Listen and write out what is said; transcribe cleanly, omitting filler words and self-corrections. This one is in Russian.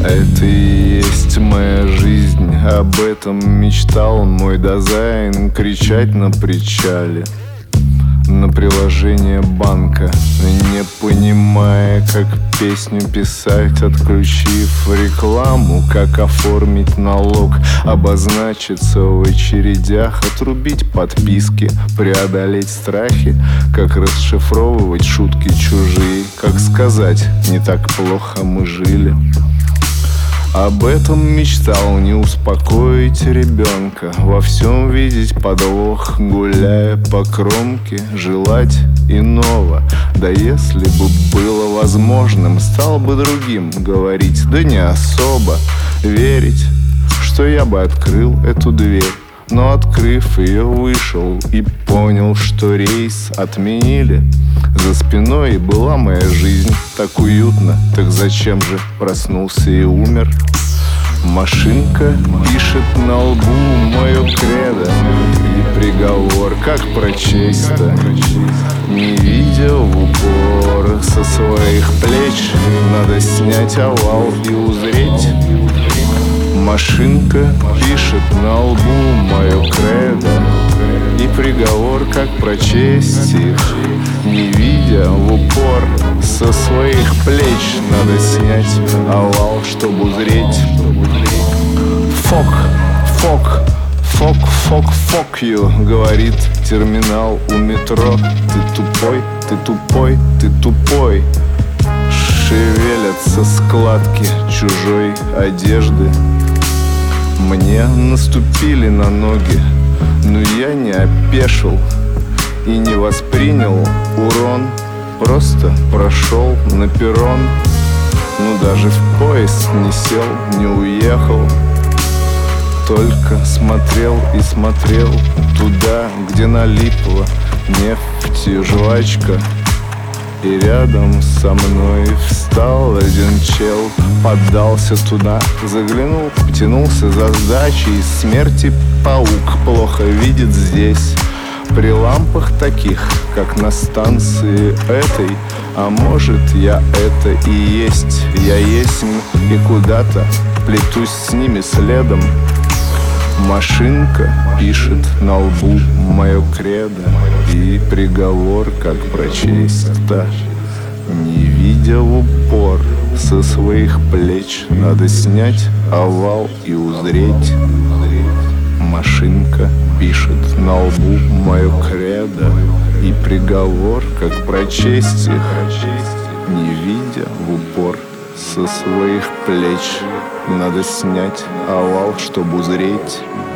Это и есть моя жизнь, об этом мечтал мой дизайн. Кричать на причале, на приложение банка, не понимая, как песню писать, отключив рекламу, как оформить налог, обозначиться в очередях, отрубить подписки, преодолеть страхи, как расшифровывать шутки чужие, как сказать «не так плохо мы жили». Об этом мечтал, не успокоить ребенка, во всем видеть подвох, гуляя по кромке, желать иного. Да если бы было возможным, стал бы другим говорить, да не особо верить, что я бы открыл эту дверь. Но открыв ее, вышел и понял, что рейс отменили. За спиной была моя жизнь, так уютно, так зачем же проснулся и умер? Машинка пишет на лбу мое кредо, и приговор, как прочесть-то, не видя в упор со своих плеч. Надо снять овал и узреть. Машинка пишет на лбу мое кредо, и приговор, как прочесть их, не видя в упор со своих плеч. Надо снять овал, чтобы узреть. Fuck you, говорит терминал у метро. Ты тупой, ты тупой, ты тупой. Шевелятся складки чужой одежды. Мне наступили на ноги, но я не опешил и не воспринял урон. Просто прошел на перрон, но даже в поезд не сел, не уехал. Только смотрел и смотрел туда, где налипла нефть и жвачка. И рядом со мной встал один чел, поддался туда, заглянул, потянулся за сдачей. Смерти паук плохо видит здесь, при лампах таких, как на станции этой. А может, я это и есть, я есть и куда-то плетусь с ними следом. Машинка пишет на лбу мое кредо, и приговор, как прочесть-то, не видя в упор со своих плеч. Надо снять овал и узреть. Машинка пишет на лбу мое кредо, и приговор, как прочесть их, не видя в упор со своих плеч. Надо снять овал, чтобы узреть.